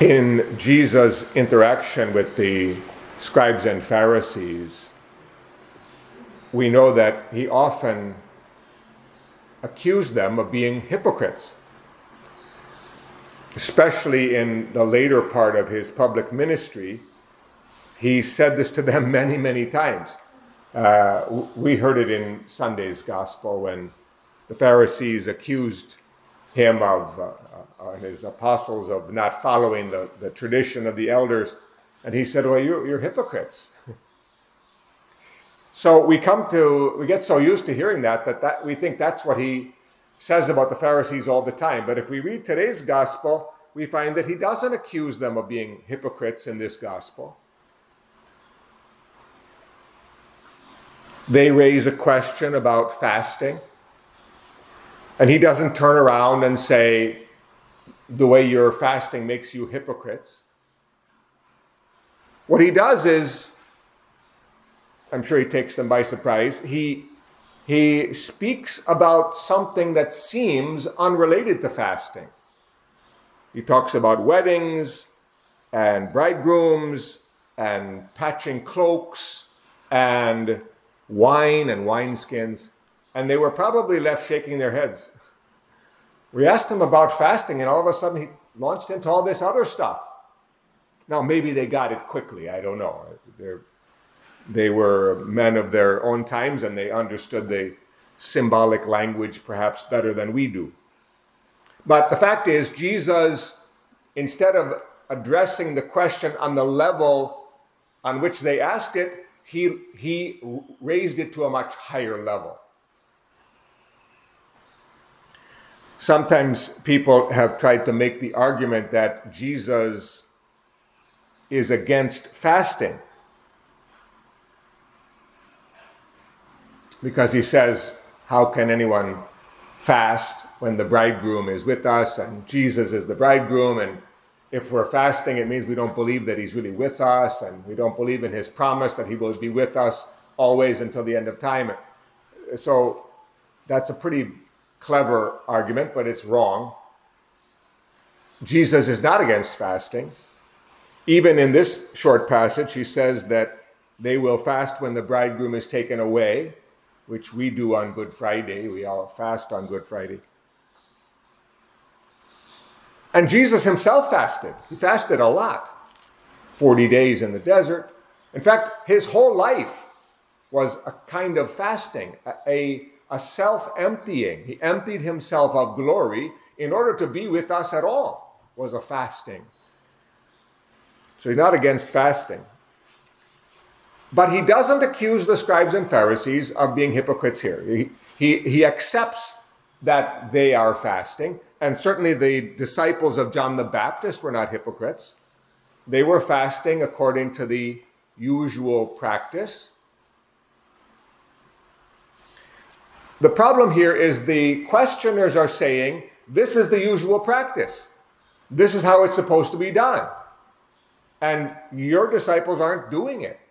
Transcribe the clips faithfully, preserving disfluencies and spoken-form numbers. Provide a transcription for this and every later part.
In Jesus' interaction with the scribes and Pharisees, we know that he often accused them of being hypocrites, especially in the later part of his public ministry. He said this to them many, many times. Uh, we heard it in Sunday's gospel when the Pharisees accused him of, uh, uh, his apostles, of not following the, the tradition of the elders. And he said, well, you're, you're hypocrites. So we come to, we get so used to hearing that, that, that we think that's what he says about the Pharisees all the time. But if we read today's gospel, we find that he doesn't accuse them of being hypocrites in this gospel. They raise a question about fasting, and he doesn't turn around and say, the way you're fasting makes you hypocrites. What he does is, I'm sure he takes them by surprise, he, he speaks about something that seems unrelated to fasting. He talks about weddings and bridegrooms and patching cloaks and wine and wineskins, and they were probably left shaking their heads. We asked him about fasting, and all of a sudden he launched into all this other stuff. Now, maybe they got it quickly. I don't know. They're, they were men of their own times, and they understood the symbolic language perhaps better than we do. But the fact is, Jesus, instead of addressing the question on the level on which they asked it, he, he raised it to a much higher level. Sometimes people have tried to make the argument that Jesus is against fasting because he says, how can anyone fast when the bridegroom is with us and Jesus is the bridegroom? And if we're fasting, it means we don't believe that he's really with us, and we don't believe in his promise that he will be with us always until the end of time. So that's a pretty clever argument, but it's wrong. Jesus is not against fasting. Even in this short passage, he says that they will fast when the bridegroom is taken away, which we do on Good Friday. We all fast on Good Friday. And Jesus himself fasted. He fasted a lot. forty days in the desert. In fact, his whole life was a kind of fasting, a, a self-emptying. He emptied himself of glory in order to be with us at all, was a fasting. So he's not against fasting. But he doesn't accuse the scribes and Pharisees of being hypocrites here. He, he, he accepts that they are fasting, and certainly the disciples of John the Baptist were not hypocrites. They were fasting according to the usual practice. The problem here is the questioners are saying, this is the usual practice. This is how it's supposed to be done. And your disciples aren't doing it.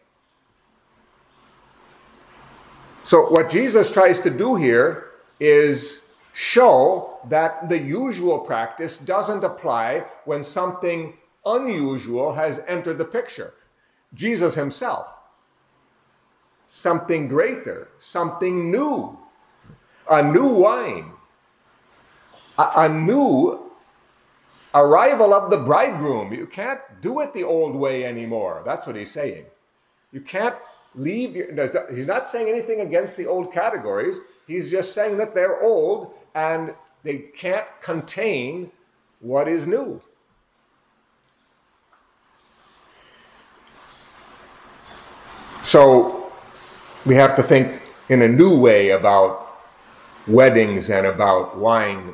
So what Jesus tries to do here is show that the usual practice doesn't apply when something unusual has entered the picture. Jesus himself, something greater, something new, a new wine, a, a new arrival of the bridegroom. You can't do it the old way anymore. That's what he's saying. You can't leave. Your, he's not saying anything against the old categories. He's just saying that they're old and they can't contain what is new. So we have to think in a new way about weddings and about wine.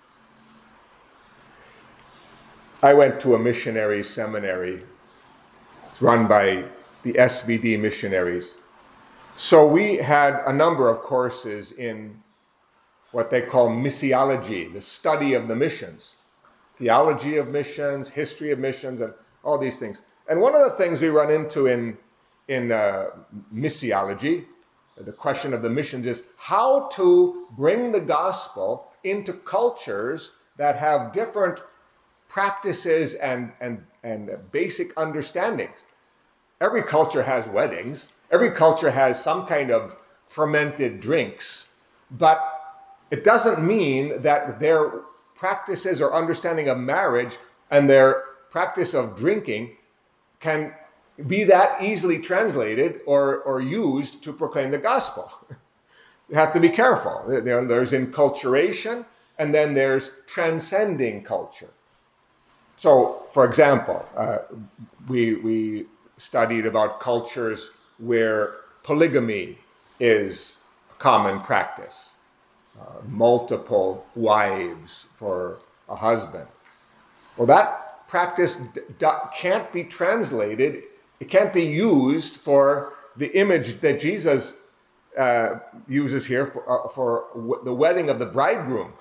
I went to a missionary seminary. It's run by the S V D missionaries. So we had a number of courses in what they call missiology, the study of the missions, theology of missions, history of missions, and all these things. And one of the things we run into in, in uh, missiology, the question of the missions, is how to bring the gospel into cultures that have different practices and, and, and basic understandings. Every culture has weddings. Every culture has some kind of fermented drinks. But it doesn't mean that their practices or understanding of marriage and their practice of drinking can be that easily translated or, or used to proclaim the gospel. You have to be careful. There, there's enculturation, and then there's transcending culture. So, for example, uh, we, we studied about cultures where polygamy is a common practice. Uh, multiple wives for a husband. Well, that practice d- d- can't be translated, it can't be used for the image that Jesus uh, uses here for, uh, for w- the wedding of the bridegroom.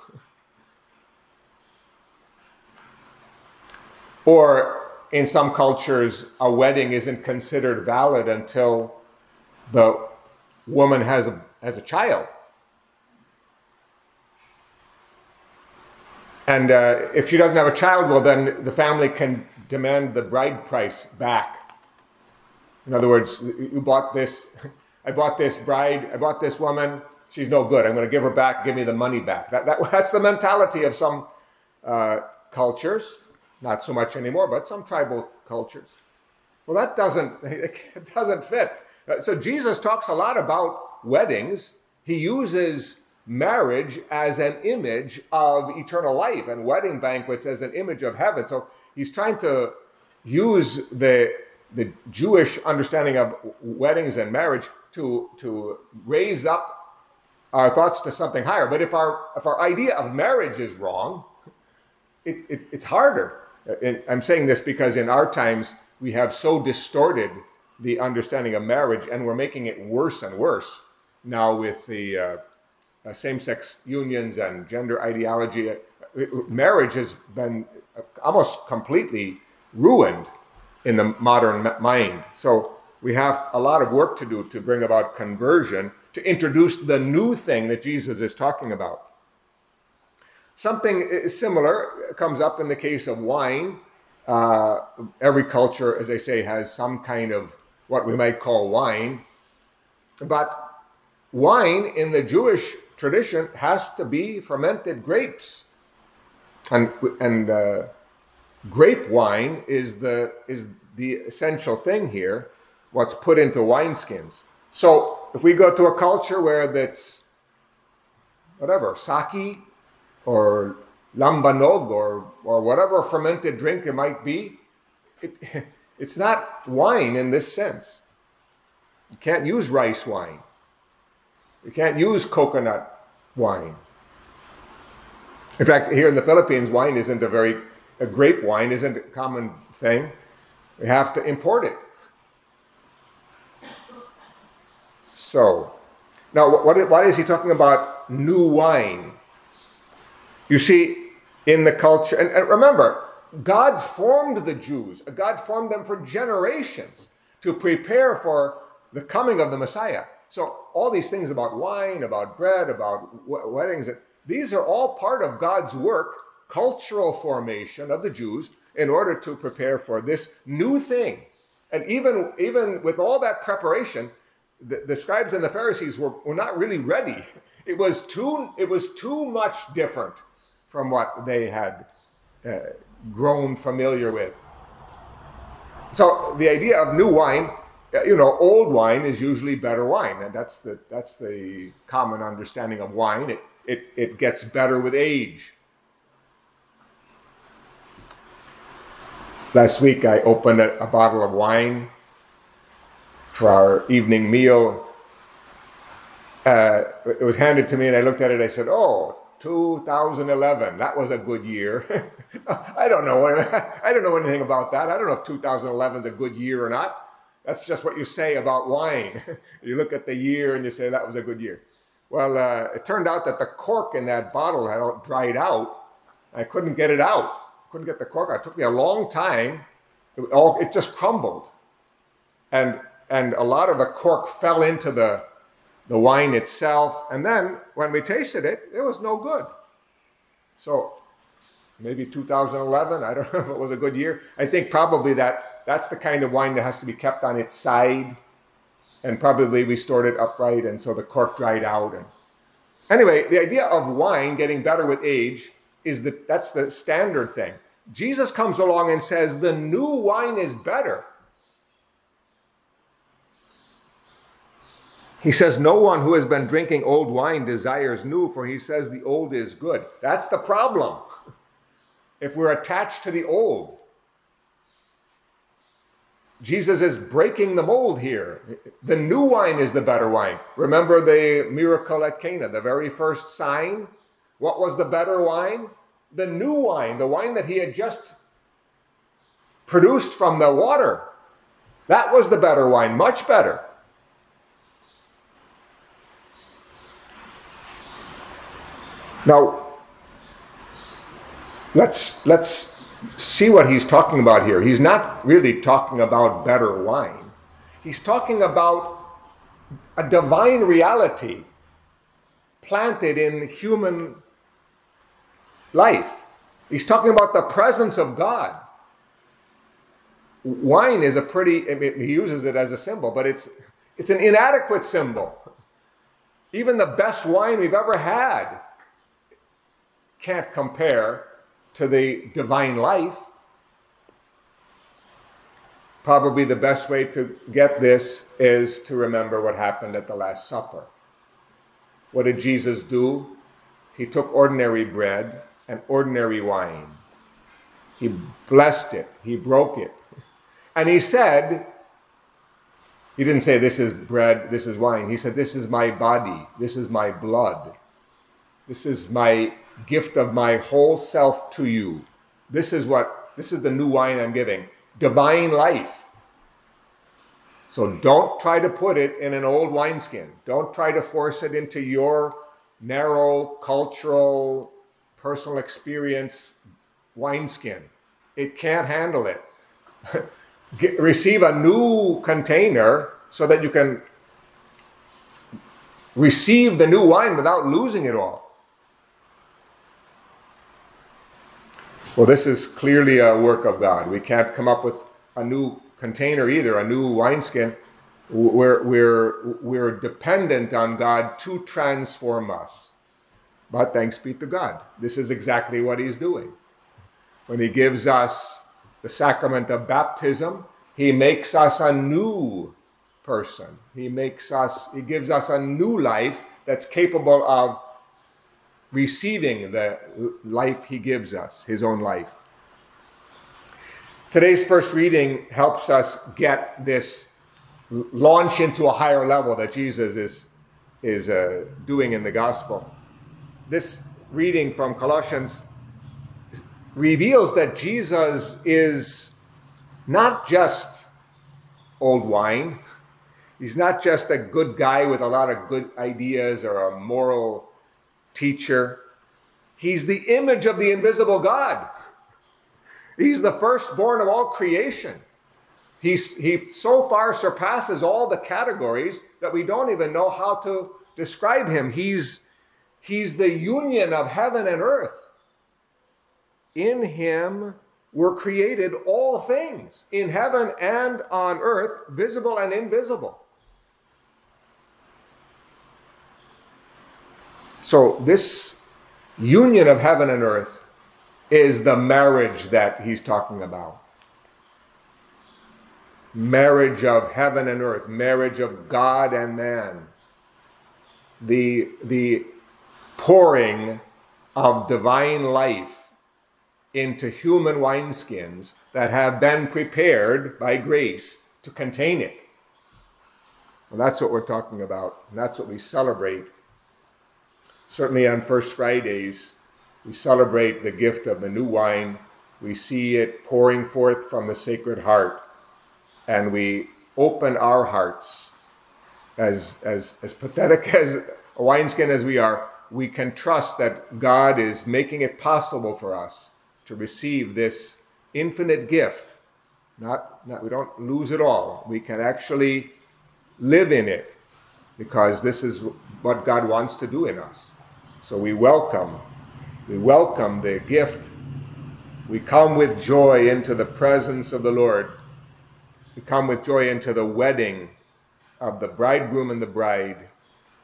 Or in some cultures, a wedding isn't considered valid until the woman has a, has a child. And uh, if she doesn't have a child, well, then the family can demand the bride price back. In other words, you bought this, I bought this bride, I bought this woman, she's no good. I'm going to give her back, give me the money back. That, that, that's the mentality of some uh, cultures, not so much anymore, but some tribal cultures. Well, that doesn't, it doesn't fit. So Jesus talks a lot about weddings. He uses marriage as an image of eternal life and wedding banquets as an image of heaven. So he's trying to use the, the Jewish understanding of weddings and marriage to, to raise up our thoughts to something higher. But if our, if our idea of marriage is wrong, it, it, it's harder. And I'm saying this because in our times, we have so distorted the understanding of marriage, and we're making it worse and worse now with the uh, Uh, same-sex unions and gender ideology. Marriage has been almost completely ruined in the modern mind. So we have a lot of work to do to bring about conversion, to introduce the new thing that Jesus is talking about. Something similar comes up in the case of wine. Uh, every culture, as I say, has some kind of what we might call wine. But wine in the Jewish tradition has to be fermented grapes, and and uh, grape wine is the is the essential thing here. What's put into wineskins. So if we go to a culture where that's whatever sake or lambanog or or whatever fermented drink it might be, it, it's not wine in this sense. You can't use rice wine. You can't use coconut wine. In fact, here in the Philippines, wine isn't a very, a grape wine isn't a common thing. We have to import it. So, now what, why is he talking about new wine? You see, in the culture, and, and remember, God formed the Jews. God formed them for generations to prepare for the coming of the Messiah. So all these things about wine, about bread, about w- weddings, these are all part of God's work, cultural formation of the Jews in order to prepare for this new thing. And even, even with all that preparation, the, the scribes and the Pharisees were, were not really ready. It was too, it was too much different from what they had uh, grown familiar with. So the idea of new wine, you know, old wine is usually better wine, and that's the that's the common understanding of wine. It it it gets better with age. Last week I opened a, a bottle of wine for our evening meal. Uh, it was handed to me, and I looked at it. I said, "Oh, two thousand eleven. That was a good year." I don't know. I don't know anything about that. I don't know if two thousand eleven is a good year or not. That's just what you say about wine. You look at the year and you say that was a good year. Well, uh, it turned out that the cork in that bottle had dried out. I couldn't get it out. Couldn't get the cork out. It took me a long time. It, all, it just crumbled. And and a lot of the cork fell into the, the wine itself. And then when we tasted it, it was no good. So maybe two thousand eleven. I don't know if it was a good year. I think probably that that's the kind of wine that has to be kept on its side, and probably we stored it upright, and so the cork dried out. And anyway, the idea of wine getting better with age is that that's the standard thing. Jesus comes along and says the new wine is better. He says, no one who has been drinking old wine desires new, for he says the old is good. That's the problem. If we're attached to the old. Jesus is breaking the mold here. The new wine is the better wine. Remember the miracle at Cana, the very first sign? What was the better wine? The new wine, the wine that he had just produced from the water. That was the better wine, much better. Now, let's let's see what he's talking about here. He's not really talking about better wine. He's talking about a divine reality planted in human life. He's talking about the presence of God. Wine is a pretty, I mean, he uses it as a symbol, but it's it's an inadequate symbol. Even the best wine we've ever had can't compare to the divine life. Probably the best way to get this is to remember what happened at the Last Supper. What did Jesus do? He took ordinary bread and ordinary wine. He blessed it. He broke it. And he said, he didn't say this is bread, this is wine. He said, this is my body. This is my blood. This is my gift of my whole self to you. This is what, this is the new wine I'm giving. Divine life. So don't try to put it in an old wineskin. Don't try to force it into your narrow, cultural, personal experience wineskin. It can't handle it. Get, receive a new container so that you can receive the new wine without losing it all. Well, this is clearly a work of God. We can't come up with a new container either, a new wineskin. We're, we're, we're dependent on God to transform us. But thanks be to God. This is exactly what he's doing. When he gives us the sacrament of baptism, he makes us a new person. He makes us, he gives us a new life that's capable of receiving the life he gives us, his own life. Today's first reading helps us get this launch into a higher level that Jesus is, is uh, doing in the gospel. This reading from Colossians reveals that Jesus is not just old wine. He's not just a good guy with a lot of good ideas or a moral teacher. He's the image of the invisible God. He's the firstborn of all creation. He's, he so far surpasses all the categories that we don't even know how to describe him. He's, he's the union of heaven and earth. In him were created all things, in heaven and on earth, visible and invisible. So this union of heaven and earth is the marriage that he's talking about. Marriage of heaven and earth, marriage of God and man. The, the pouring of divine life into human wineskins that have been prepared by grace to contain it. And that's what we're talking about. And that's what we celebrate. Certainly on First Fridays, we celebrate the gift of the new wine. We see it pouring forth from the Sacred Heart. And we open our hearts, as, as, as pathetic as a wineskin as we are, we can trust that God is making it possible for us to receive this infinite gift. Not, not, we don't lose it all. We can actually live in it because this is what God wants to do in us. So we welcome, we welcome the gift We come with joy into the presence of the Lord. We come with joy into the wedding of the bridegroom and the bride.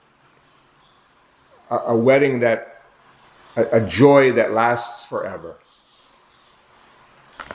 A, a wedding that, a, a joy that lasts forever.